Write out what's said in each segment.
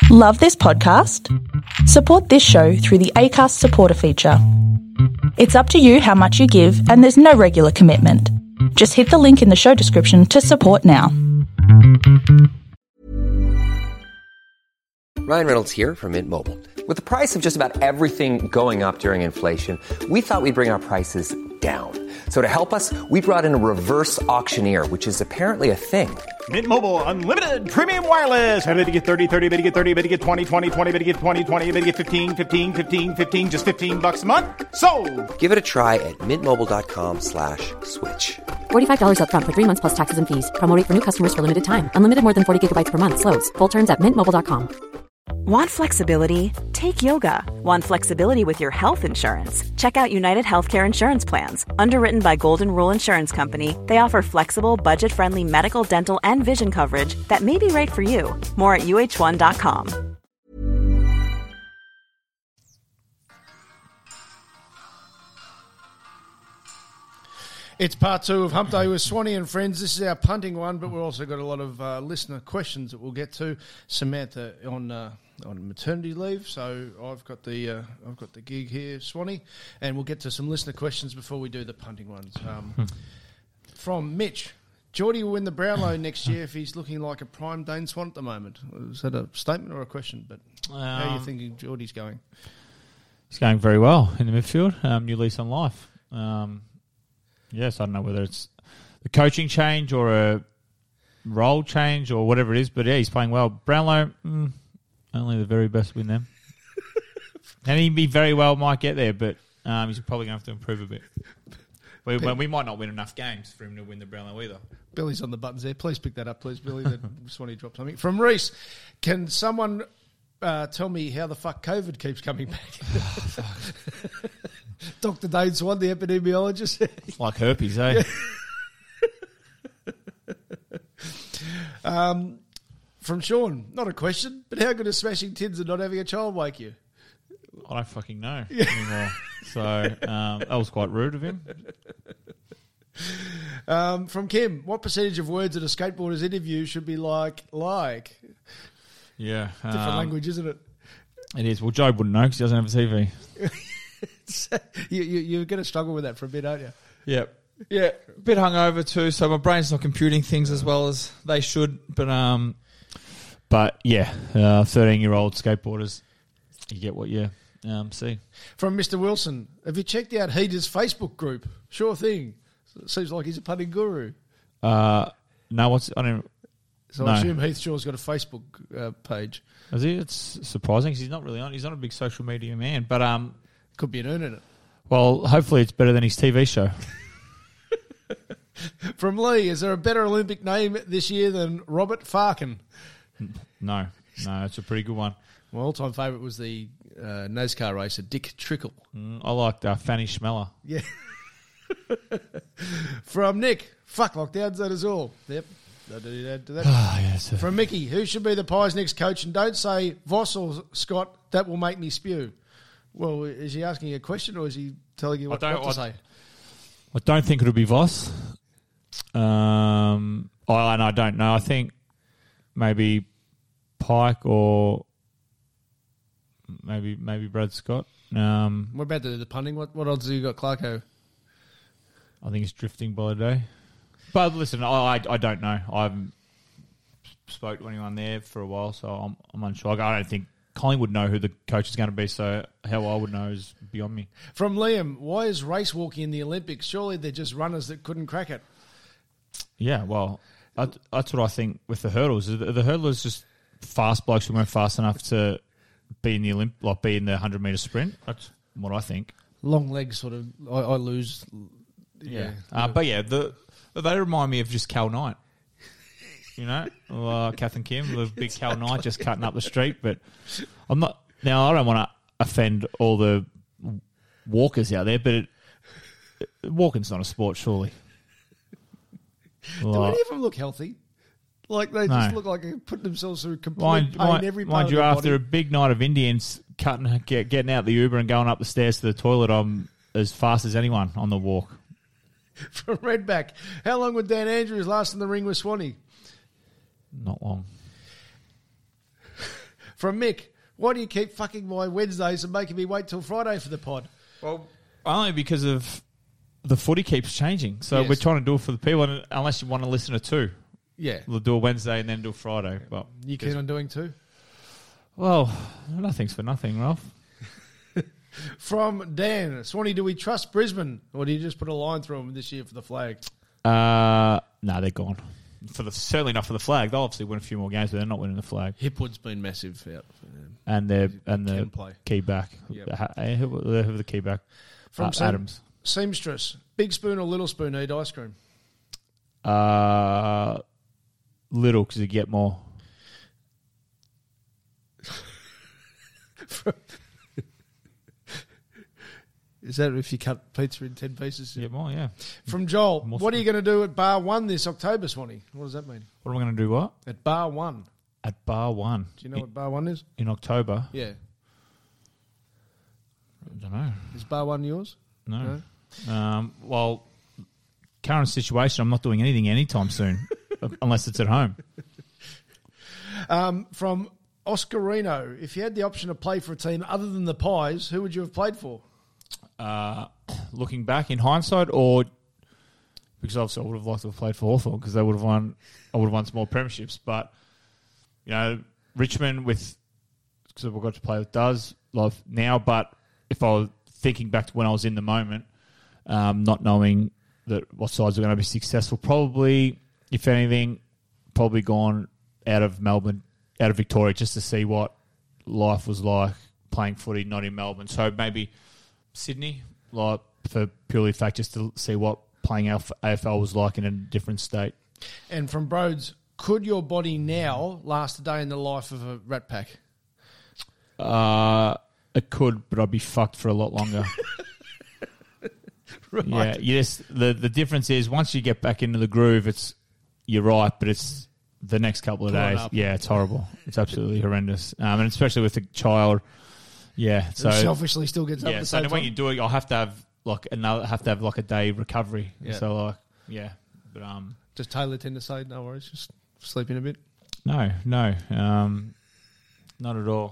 Love this podcast? Support this show through the Acast supporter feature. It's up to you how much you give, and there's no regular commitment. Just hit the link in the show description to support now. Ryan Reynolds here from Mint Mobile. With the price of just about everything going up during inflation, we thought we'd bring our prices down. So to help us, we brought in a reverse auctioneer, which is apparently a thing. Mint Mobile Unlimited Premium Wireless. How to get 30, 30, bit to get 30, bit to get 20, 20, 20, bit to get 20, 20, bit to get 15, 15, 15, 15, just $15 a month? Sold! Give it a try at mintmobile.com/switch. $45 up front for 3 months plus taxes and fees. Promo rate for new customers for limited time. Unlimited more than 40 gigabytes per month. Slows full terms at mintmobile.com. Want flexibility? Take yoga. Want flexibility with your health insurance? Check out United Healthcare Insurance Plans. Underwritten by Golden Rule Insurance Company, they offer flexible, budget-friendly medical, dental, and vision coverage that may be right for you. More at uh1.com. It's part two of Hump Day with Swanee and friends. This is our punting one, but we've also got a lot of listener questions that we'll get to. Samantha on maternity leave, so I've got the gig here, Swanee, and we'll get to some listener questions before we do the punting ones. From Mitch, Geordie will win the Brownlow next year if he's looking like a prime Dane Swan at the moment. Is that a statement or a question? But how are you thinking Geordie's going? He's going very well in the midfield. New lease on life. Yes, I don't know whether it's the coaching change or a role change or whatever it is, but yeah, he's playing well. Brownlow, only the very best win them. And he very well might get there, but he's probably going to have to improve a bit. We might not win enough games for him to win the Brownlow either. Billy's on the buttons there. Please pick that up, please, Billy. Swanee dropped something. From Reese, can someone tell me how the fuck COVID keeps coming back? Dr. Dane Swan, the epidemiologist. It's like herpes, eh? From Sean, not a question, but how good is smashing tins and not having a child wake you? I don't fucking know anymore. So that was quite rude of him. From Kim, what percentage of words in a skateboarder's interview should be like? Yeah. Different language, isn't it? It is. Well, Joe wouldn't know because he doesn't have a TV. You're going to struggle with that for a bit, aren't you? Yep. Yeah, a bit hungover too, so my brain's not computing things as well as they should. But yeah, 13-year-old skateboarders, you get what you see. From Mr. Wilson, have you checked out Heater's Facebook group? Sure thing. Seems like he's a punting guru. No, I assume Heath Shaw's got a Facebook page. Is he? It's surprising because he's not really on. He's not a big social media man, but could be an earn in it. Well, hopefully it's better than his TV show. From Lee, is there a better Olympic name this year than Robert Farkin? No, it's a pretty good one. My all-time favourite was the NASCAR racer, Dick Trickle. I liked Fanny Schmeller. Yeah. From Nick, fuck lockdowns, that is all. Yep. From Mickey, who should be the Pies next coach? And don't say Voss or Scott, that will make me spew. Well, is he asking a question or is he telling you what to say? I don't think it'll be Voss. And I don't know. I think maybe Pike or maybe Brad Scott. What about the punting? What odds have you got, Clarko? I think he's drifting by the day. But listen, I don't know. I haven't spoke to anyone there for a while, so I'm unsure. I don't think Colin would know who the coach is going to be, so how I would know is beyond me. From Liam, why is race walking in the Olympics? Surely they're just runners that couldn't crack it. Yeah, well, that's what I think with the hurdles. The hurdlers just fast blokes who weren't fast enough to be in the be in the 100-metre sprint. That's what I think. Long legs, sort of. I lose. Yeah, but yeah, they remind me of just Cal Knight. You know, Kath and Kim, the big Cal Knight just cutting up the street. But I'm not. Now I don't want to offend all the walkers out there, but walking's not a sport, surely. Do any of them look healthy? Like they just look like they're putting themselves through complete pain every part mind of you, their after body. a big night of Indians getting out the Uber and going up the stairs to the toilet, I'm as fast as anyone on the walk. From Redback, how long would Dan Andrews last in the ring with Swanee? Not long. From Mick, why do you keep fucking my Wednesdays and making me wait till Friday for the pod? Well, only because of the footy keeps changing. So Yes. we're trying to do it for the people, and unless you want to listen to two. Yeah. We'll do a Wednesday and then do a Friday. But You keen on doing two? well, nothing's for nothing, Ralph. From Dan, Swanee, do we trust Brisbane or do you just put a line through them this year for the flag? No, they're gone. Certainly not for the flag. They'll obviously win a few more games, but they're not winning the flag. Hipwood's been massive out for them. And the play. key back. Yep. Who are the key back? From Adams. Seamstress, big spoon or little spoon eat ice cream? Little, because you get more. Is that if you cut pizza in 10 pieces? You get more, yeah. From Joel, More what are you going to do at Bar 1 this October, Swanee? What does that mean? What am I going to do? What? At Bar 1. At Bar 1. Do you know what Bar 1 is? In October? Yeah. I don't know. Is Bar 1 yours? No. Well, current situation, I'm not doing anything anytime soon, unless it's at home. From Oscarino, if you had the option to play for a team other than the Pies, who would you have played for? Looking back in hindsight, or because obviously I would have liked to have played for Hawthorn because they would have won. I would have won some more premierships, but you know, Richmond because we've got to play with Duz love now. But if I was thinking back to when I was in the moment, not knowing that what sides were going to be successful, probably if anything, probably gone out of Melbourne, out of Victoria, just to see what life was like playing footy, not in Melbourne. So maybe Sydney, like for purely fact, just to see what playing AFL was like in a different state. And from Broads, could your body now last a day in the life of a rat pack? It could, but I'd be fucked for a lot longer. Right. Yeah, yes. The difference is once you get back into the groove, you're right, but it's the next couple of Pulling days. up. Yeah, it's horrible. It's absolutely horrendous, and especially with a child. Yeah, so Selfishly still gets up at yeah. the So same when time. you do it, I'll have to have like a day recovery. Yeah. So like yeah, but Does Taylor tend to say, no worries, just sleep in a bit? no, not at all.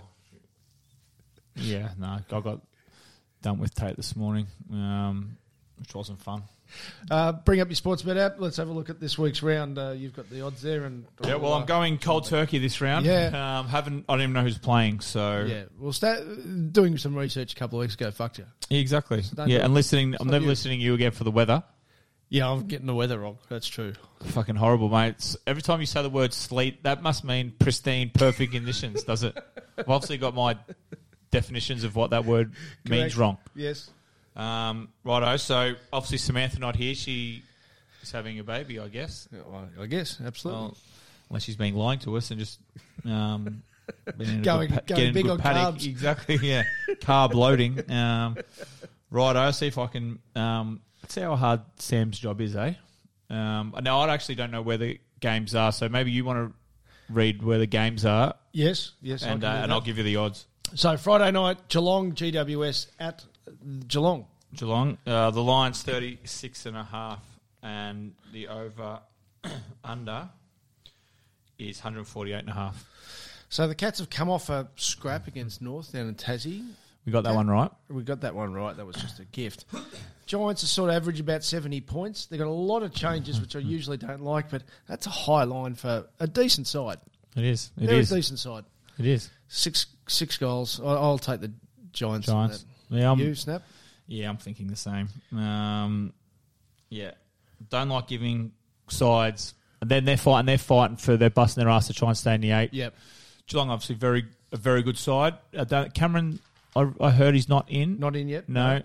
Yeah, no, I got done with Tate this morning, which wasn't fun. Bring up your sports bet app. Let's have a look at this week's round. You've got the odds there. And Yeah, well, I'm going cold turkey this round. Yeah. I don't even know who's playing, so Yeah, well, doing some research a couple of weeks ago fucked you. Yeah, exactly. don't Yeah, do and it. listening. I'm not never you. listening to you again for the weather. Yeah, I'm getting the weather wrong. That's true. Fucking horrible, mate. Every time you say the word sleet, that must mean pristine, perfect conditions, does it? I've obviously got my definitions of what that word means Correct. wrong. Yes. Righto. So obviously Samantha not here. She is having a baby, I guess. Yeah, well, I guess, absolutely. Well, unless she's been lying to us and just being in a Going getting big good on paddock. carbs. Exactly, yeah. Carb loading. Righto, see if I can... see how hard Sam's job is, eh? Now, I actually don't know where the games are, so maybe you want to read where the games are, Yes. I and can do that. I'll give you the odds. So Friday night, Geelong, GWS at Geelong. Geelong, the line's 36.5, and the over under is 148.5. So the Cats have come off a scrap against North down in Tassie. We got that one right. We got that one right. That was just a gift. Giants are sort of average about 70 points. They've got a lot of changes, which I usually don't like, but that's a high line for a decent side. It is. It They're is. a decent side. It is. Six goals. I'll take the Giants. on Giants. that. Yeah, You, Snap? Yeah, I'm thinking the same. Yeah, don't like giving sides. And then they're fighting for they're busting their ass to try and stay in the 8. Yep. Geelong obviously a very good side. Cameron, I heard he's not in. Not in yet? No.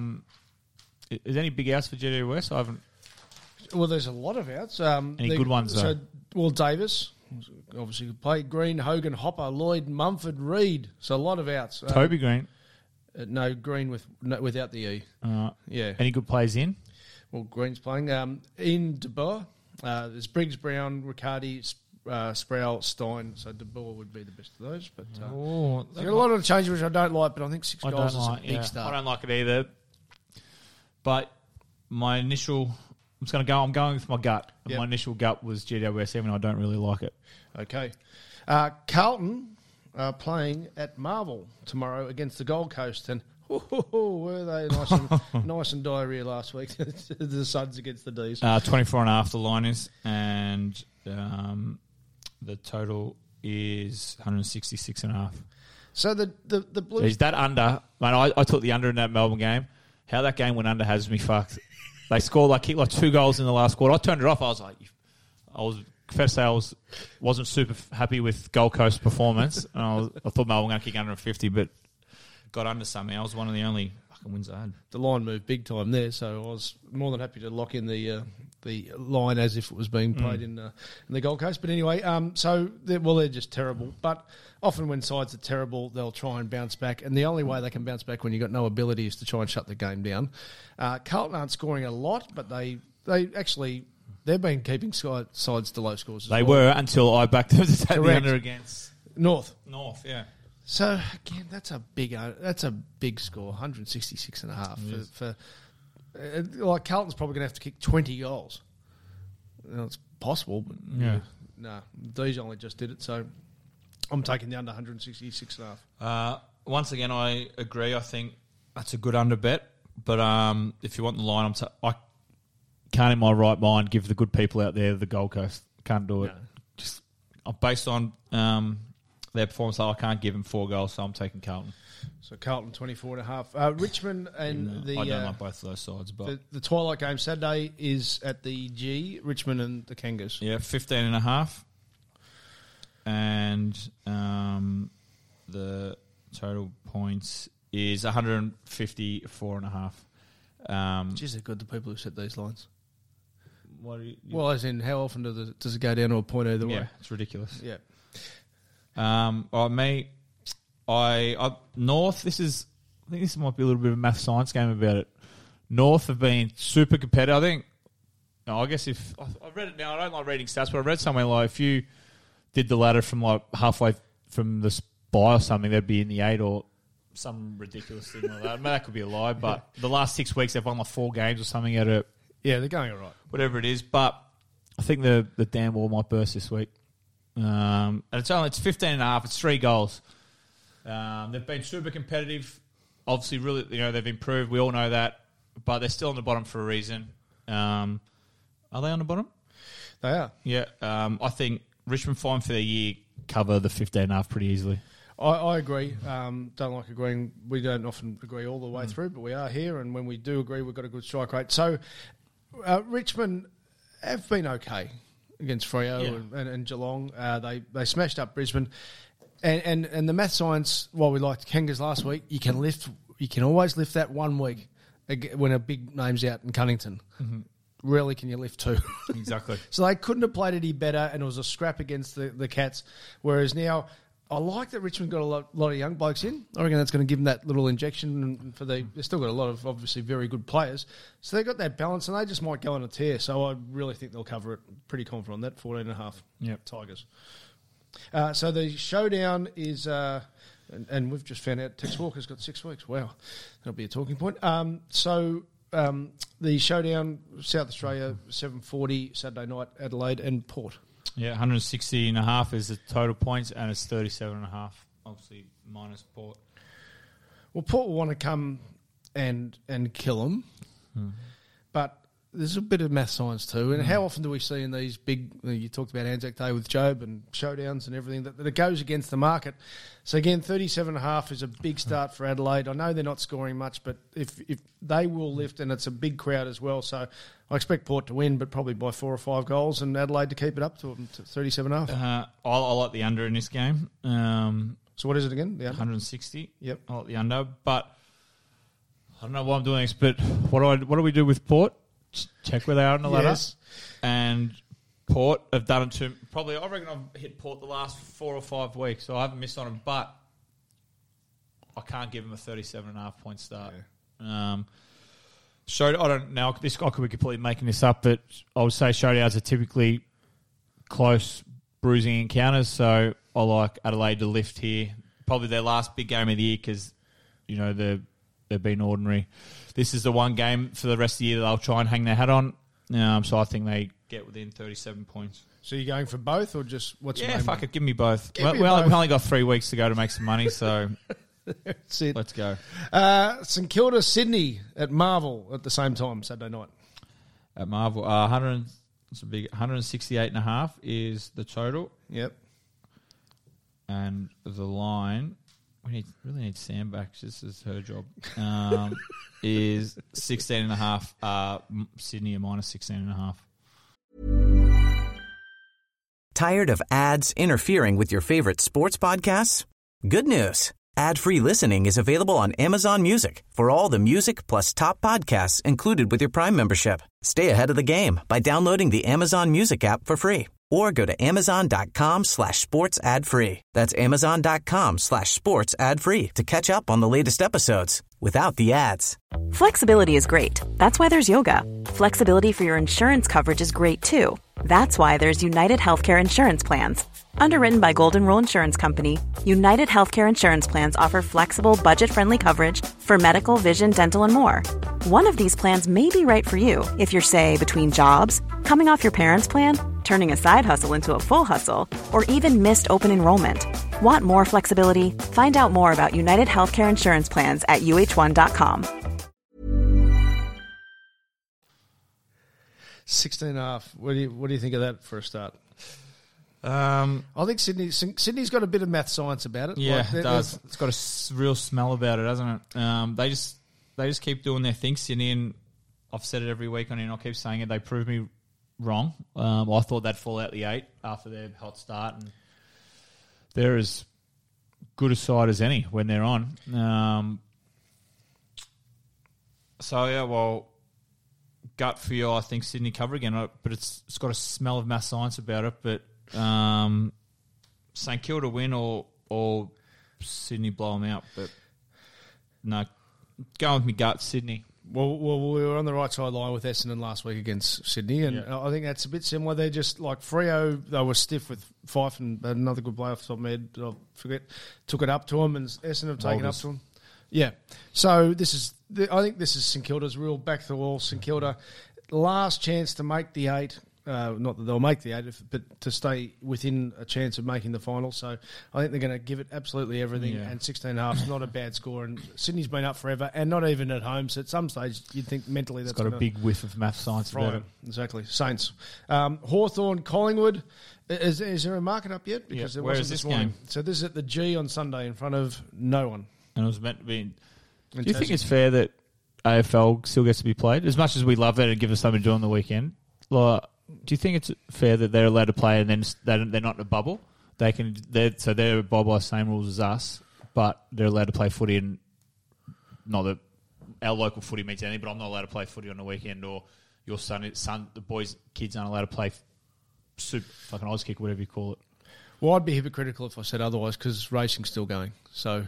Is any big outs for GWS? I haven't. Well, there's a lot of outs. Any good ones, So, though? well, Davis obviously could play. Green, Hogan, Hopper, Lloyd, Mumford, Reed. So a lot of outs. Toby Green. No, Green without the E. Yeah. Any good plays in? Well, Green's playing. In De Boer, there's Briggs, Brown, Riccardi, Sproul, Stein. So De Boer would be the best of those. But there's a lot of changes which I don't like, but I think 6 I goals don't is like. a big Yeah, start. I don't like it either. But my initial, I'm going with my gut. And Yep. my initial gut was GWS, even though I don't really like it. Okay. Carlton are playing at Marvel tomorrow against the Gold Coast, and were they nice and diarrhea last week? The Suns against the D's. 24.5 the line is, and the total is 166.5. So the Blues... Is that under? Man, I took the under in that Melbourne game. How that game went under has me fucked. They scored kicked 2 goals in the last quarter. I turned it off. I was like, wasn't super happy with Gold Coast performance. And I thought Melbourne were going to kick 150, but got under somehow. It was one of the only fucking wins I had. The line moved big time there, so I was more than happy to lock in the line as if it was being played in the Gold Coast. But anyway, they're just terrible. But often when sides are terrible, they'll try and bounce back. And the only way they can bounce back when you've got no ability is to try and shut the game down. Carlton aren't scoring a lot, but they've been keeping sides to low scores. They were until I backed them to take the under against North. Yeah. So again, that's a big score, 166.5 for Carlton's probably going to have to kick 20 goals. It's possible, but no, these only just did it. So I'm taking the under 166.5. Once again, I agree. I think that's a good under bet. But if you want the line, I can't in my right mind give the good people out there the Gold Coast. Can't do it. No. Just based on their performance, I can't give them 4 goals, so I'm taking Carlton. So Carlton 24.5. Richmond and I don't like both of those sides, but the twilight game Saturday is at the G. Richmond and the Kangas. Yeah, 15.5, and the total points is 154.5. Jeez, they're good, the people who set these lines. What are you, well, as in, how often does it go down to a point either way? Yeah, it's ridiculous. Yeah. North. I think this might be a little bit of a math science game about it. North have been super competitive. I guess if I read it now, I don't like reading stats, but I read somewhere if you did the ladder from halfway from the bye or something, they'd be in the 8 or some ridiculous thing like that. That could be a lie, but the last 6 weeks they've won 4 games or something out of they're going all right. Whatever it is, but I think the damn wall might burst this week. And it's 15.5. It's 3 goals. They've been super competitive. Obviously, really, they've improved. We all know that, but they're still on the bottom for a reason. Are they on the bottom? They are. Yeah. I think Richmond fine for the year cover the 15.5 pretty easily. I agree. Don't like agreeing. We don't often agree all the way through, but we are here, and when we do agree, we've got a good strike rate. So Richmond have been okay against Freo and Geelong. They smashed up Brisbane. And the math science, while we liked Kangas last week, you can always lift that 1 week when a big name's out in Cunnington. Mm-hmm. Rarely can you lift 2. Exactly. So they couldn't have played any better, and it was a scrap against the Cats. Whereas now, I like that Richmond got a lot of young blokes in. I reckon that's going to give them that little injection. They've still got a lot of obviously very good players. So they've got that balance, and they just might go on a tear. So I really think they'll cover it. Pretty confident on that, 14.5. Yep. Tigers. So the showdown is, and we've just found out Tex Walker's got 6 weeks. Wow, that'll be a talking point. The showdown, South Australia, 7:40 Saturday night, Adelaide and Port. Yeah, 160.5 is the total points, and it's 37.5, obviously minus Port. Well, Port will want to come and kill them, but there's a bit of math science too. And how often do we see in these big, you talked about Anzac Day with Job and showdowns and everything, that it goes against the market. So again, 37.5 is a big start for Adelaide. I know they're not scoring much, but if they will lift, and it's a big crowd as well. So I expect Port to win, but probably by 4 or 5 goals, and Adelaide to keep it up to 37.5. I like the under in this game. So what is it again? The under? 160. Yep. I like the under, but I don't know why I'm doing this, but what do we do with Port? Check where they are on the ladder. Yes. And Port have done it to probably, I reckon I've hit Port the last 4 or 5 weeks, so I haven't missed on them, but I can't give them a 37.5 point start. Yeah. I don't know, I could be completely making this up, but I would say showdowns are typically close bruising encounters, so I like Adelaide to lift here. Probably their last big game of the year because, they've been ordinary. This is the one game for the rest of the year that they'll try and hang their hat on. So I think they get within 37 points. So you're going for both, or just what's your Yeah, main fuck one? it. Give me both. Give me Well, both. we've only got 3 weeks to go to make some money, so That's it. let's go. St Kilda, Sydney at Marvel at the same time, Saturday night. At Marvel, 168.5 is the total, Yep. and the line. We really need Sam back. This is her job. Is 16.5. Sydney a minus 16.5. Tired of ads interfering with your favorite sports podcasts? Good news. Ad-free listening is available on Amazon Music for all the music plus top podcasts included with your Prime membership. Stay ahead of the game by downloading the Amazon Music app for free or go to amazon.com/sports ad free. That's amazon.com/sports ad free to catch up on the latest episodes without the ads. Flexibility is great. That's why there's yoga. Flexibility for your insurance coverage is great too. That's why there's United Healthcare Insurance Plans. Underwritten by Golden Rule Insurance Company, United Healthcare Insurance Plans offer flexible, budget-friendly coverage for medical, vision, dental, and more. One of these plans may be right for you if you're, say, between jobs, coming off your parents' plan, turning a side hustle into a full hustle, or even missed open enrollment. Want more flexibility? Find out more about United Healthcare Insurance Plans at uh1.com. 16.5. What do you think of that for a start? I think Sydney's got a bit of math science about it. Yeah, Like, it does. It's got a real smell about it, hasn't it? They just keep doing their thing, Sydney, and I've said it every week on it, and I'll keep saying it. They prove me wrong. I thought they'd fall out the 8 after their hot start, and they're as good a side as any when they're on. Gut feel, I think Sydney cover again, but it's got a smell of math science about it. But St Kilda win or Sydney blow them out. But no, going with me gut, Sydney. Well, we were on the right sideline with Essendon last week against Sydney, and I think that's a bit similar. They're just like Freo, they were stiff with Fife and had another good play off the top of my head. I forget, took it up to them, and Essendon have taken up to them. Yeah. So I think this is St Kilda's real back to the wall. St Kilda, last chance to make the 8. Not that they'll make the 8, but to stay within a chance of making the final. So I think they're going to give it absolutely everything. Yeah. And 16.5 is not a bad score. And Sydney's been up forever, and not even at home. So at some stage, you'd think mentally that's It's got a big whiff of math science about it. Exactly. Saints, Hawthorn, Collingwood. Is there a market up yet? Because there Where wasn't is this morning. game? So this is at the G on Sunday in front of no one. And it was meant to be. In Do you think Tassie. it's fair that AFL still gets to be played? As much as we love it and give us something to do on the weekend, like, do you think it's fair that they're allowed to play and then they're not in a bubble? They're abide by the same rules as us, but they're allowed to play footy, and not that our local footy means anything, but I'm not allowed to play footy on the weekend, or your son, the kids aren't allowed to play super fucking Oz kick, whatever you call it. Well, I'd be hypocritical if I said otherwise because racing's still going. So,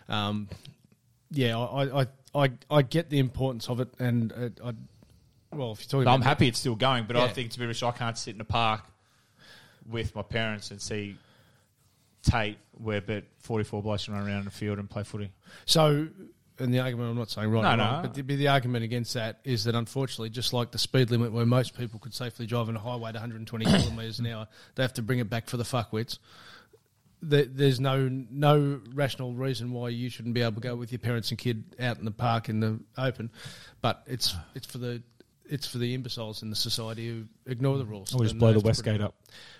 I get the importance of it, and if you're talking, I'm happy it's still going, but I Yeah. think to be honest, I can't sit in a park with my parents and see Tate where 44 blokes run around in the field and play footy. So, and the argument, I'm not saying right or No, wrong, no. but the argument against that is that unfortunately, just like the speed limit where most people could safely drive on a highway at 120 kilometres an hour, they have to bring it back for the fuckwits. There's no rational reason why you shouldn't be able to go with your parents and kid out in the park in the open, but it's for the imbeciles in the society who ignore the rules. Or just And blow they the have to Westgate put it up.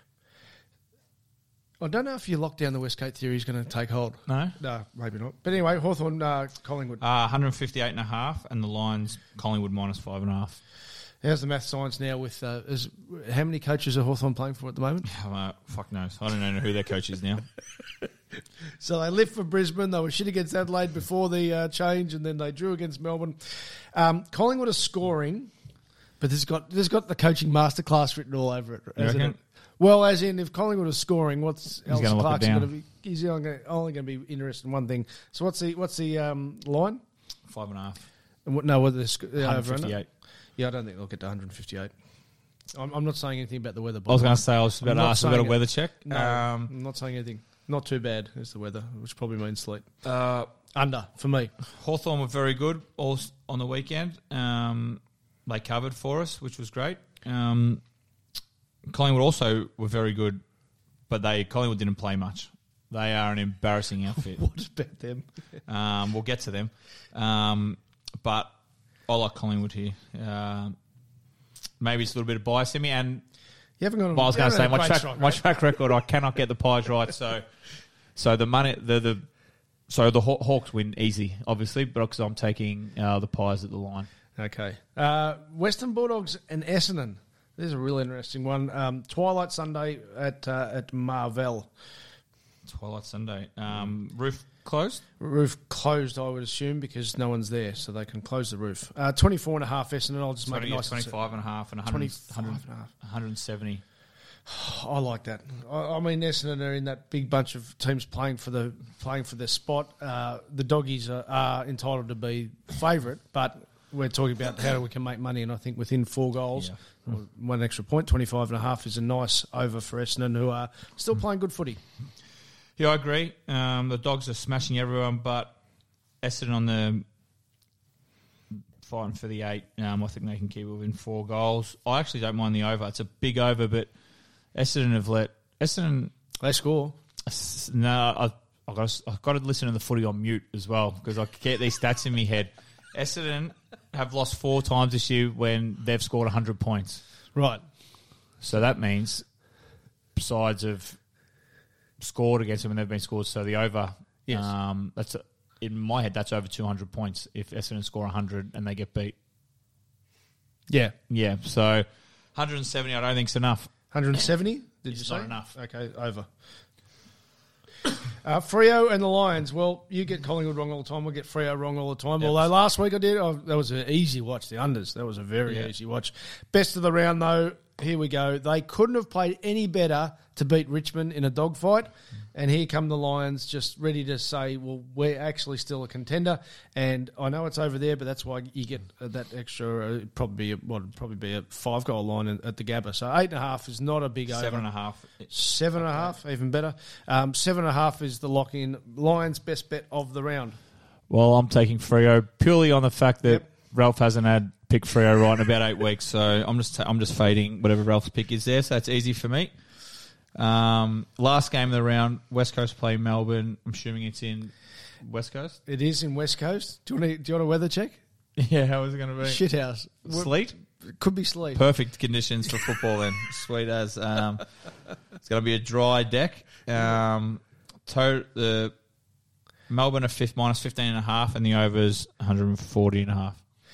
I don't know if your lockdown the Westgate theory is going to take hold. No? No, maybe not. But anyway, Hawthorn, Collingwood. 158.5, and the line's Collingwood minus 5.5. How's the math science now with how many coaches are Hawthorn playing for at the moment? Fuck knows. I don't know who their coach is now. So they lift for Brisbane. They were shit against Adelaide before the change, and then they drew against Melbourne. Collingwood are scoring, but there's got the coaching masterclass written all over it. Hasn't reckon? it? Well, as in, if Collingwood are scoring, what's gonna Alistair lock it Clarkson down. going to be? He's only going to be interested in one thing. So what's the line? 5.5. And whether the over under? 158. Yeah, I don't think they'll get to 158. I'm not saying anything about the weather. I was going to say, I was about to ask, we got a weather check. No, I'm not saying anything. Not too bad is the weather, which probably means sleet. Under, for me. Hawthorn were very good all on the weekend. They covered for us, which was great. Collingwood also were very good, but Collingwood didn't play much. They are an embarrassing outfit. What about them? We'll get to them. But I like Collingwood here. Maybe it's a little bit of bias in me. And You haven't got. I was going to say my track. track record. I cannot get the Pies right. So the money the Hawks win easy, obviously, but because I'm taking the Pies at the line. Okay. Western Bulldogs and Essendon. This is a really interesting one. Twilight Sunday at Marvell. Twilight Sunday. Roof closed? Roof closed, I would assume, because no one's there, so they can close the roof. 24.5 Essendon. I'll just make it nice. 25.5 and 170. I like that. I mean, Essendon are in that big bunch of teams playing for their spot. The Doggies are entitled to be favourite, but we're talking about how we can make money, and I think within 4 goals, one extra point, 25.5 is a nice over for Essendon, who are still playing good footy. Yeah, I agree. The Dogs are smashing everyone, but Essendon on the fighting for the 8. I think they can keep it within 4 goals. I actually don't mind the over. It's a big over, but Essendon have let Essendon. They score. No, I've got to listen to the footy on mute as well because I get these stats in my head. Essendon have lost 4 times this year when they've scored 100 points. Right. So that means sides have scored against them and they've been scored. So the over, yes. That's in my head, that's over 200 points if Essendon score 100 and they get beat. Yeah. Yeah, so 170 I don't think is enough. 170? Did It's you say? not enough. Okay, over. Freo and the Lions. Well, you get Collingwood wrong all the time. We'll get Freo wrong all the time. Yep. Although last week I did. That was an easy watch, the unders. That was a very easy watch. Best of the round, though. Here we go. They couldn't have played any better to beat Richmond in a dogfight. And here come the Lions just ready to say, well, we're actually still a contender. And I know it's over there, but that's why you get that extra, it'd probably be a 5-goal line at the Gabba. So 8.5 is not a big over. 7.5. 7.5, even better. 7.5 is the lock-in. Lions' best bet of the round. Well, I'm taking Freo purely on the fact that Ralph hasn't had pick Freo right in about 8 weeks. So I'm just fading whatever Ralph's pick is there. So that's easy for me. Last game of the round, West Coast play Melbourne. I'm assuming it's in West Coast. It is in West Coast. Do you want a weather check? Yeah, how is it going to be? Shithouse. Sleet? It could be sleet. Perfect conditions for football then. Sweet as. It's going to be a dry deck. The Melbourne are fifth, minus 15.5, and the over's 140.5.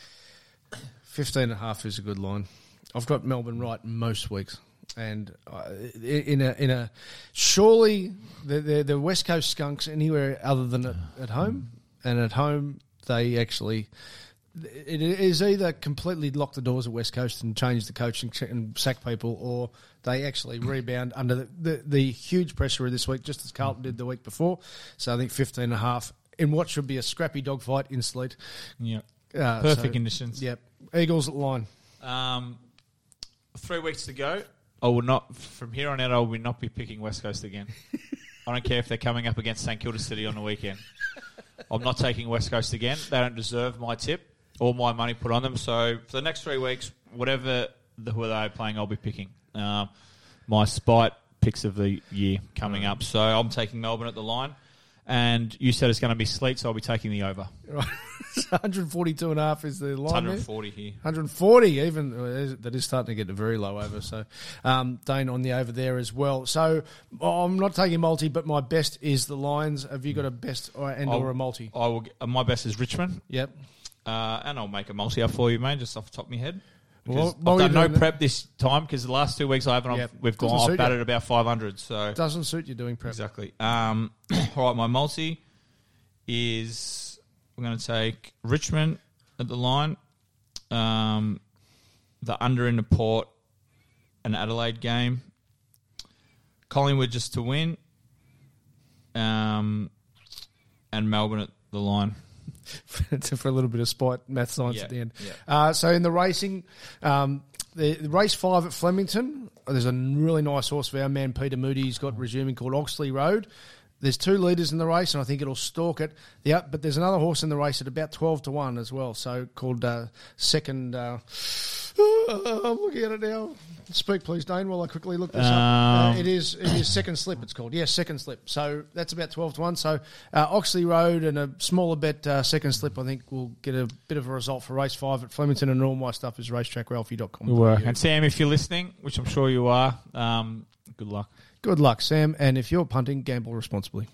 15.5 is a good line. I've got Melbourne right most weeks. And in a surely the West Coast Skunks anywhere other than at home, and at home they actually it is either completely lock the doors at West Coast and change the coach and sack people, or they actually rebound under the huge pressure of this week, just as Carlton did the week before. So I think 15.5 in what should be a scrappy dogfight in Sleet. Yeah, perfect conditions. Yep, Eagles at line. 3 weeks to go. I will not, from here on out, I will not be picking West Coast again. I don't care if they're coming up against St Kilda City on the weekend. I'm not taking West Coast again. They don't deserve my tip or my money put on them. So for the next 3 weeks, whatever who they're playing, I'll be picking. My spite picks of the year coming up. So I'm taking Melbourne at the line. And you said it's going to be sleet, so I'll be taking the over. Right. 142.5 is the line. It's 140 here. 140 even. That is starting to get a very low over. So Dane on the over there as well. So I'm not taking multi, but my best is the Lions. Have you got a best or a multi? I will. My best is Richmond. Yep. And I'll make a multi up for you, mate, just off the top of my head. Well, I've done no prep this time because the last 2 weeks I've batted about 500. So doesn't suit you doing prep. Exactly. All right, my multi is I'm going to take Richmond at the line, the under in the Port and Adelaide game, Collingwood just to win, and Melbourne at the line. For a little bit of spite, math science at the end. Yeah. So in the racing, the race 5 at Flemington, there's a really nice horse for our man Peter Moody's got resuming called Oxley Road. There's 2 leaders in the race, and I think it'll stalk it. But there's another horse in the race at about 12-1 as well, so called Second I'm looking at it now. Speak, please, Dane, while I quickly look this up. It is second slip, it's called. Yes, second slip. So that's about 12-1. So Oxley Road and a smaller bet, second slip, I think we'll get a bit of a result for race 5 at Flemington, and all my stuff is racetrackralphie.com. Good work. And Sam, if you're listening, which I'm sure you are, good luck. Good luck, Sam. And if you're punting, gamble responsibly.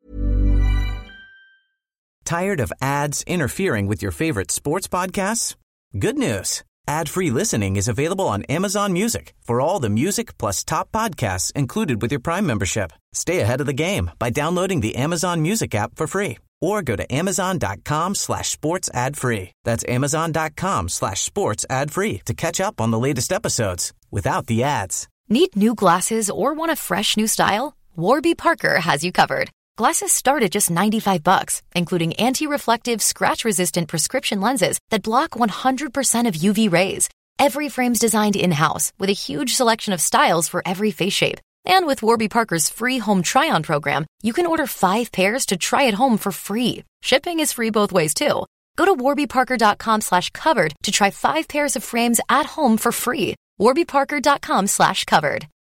Tired of ads interfering with your favorite sports podcasts? Good news. Ad-free listening is available on Amazon Music for all the music plus top podcasts included with your Prime membership. Stay ahead of the game by downloading the Amazon Music app for free or go to amazon.com/sports ad free. That's amazon.com/sports ad free to catch up on the latest episodes without the ads. Need new glasses or want a fresh new style? Warby Parker has you covered. Glasses start at just $95, including anti-reflective, scratch-resistant prescription lenses that block 100% of UV rays. Every frame's designed in-house with a huge selection of styles for every face shape. And with Warby Parker's free home try-on program, you can order 5 pairs to try at home for free. Shipping is free both ways, too. Go to warbyparker.com/covered to try 5 pairs of frames at home for free. warbyparker.com/covered.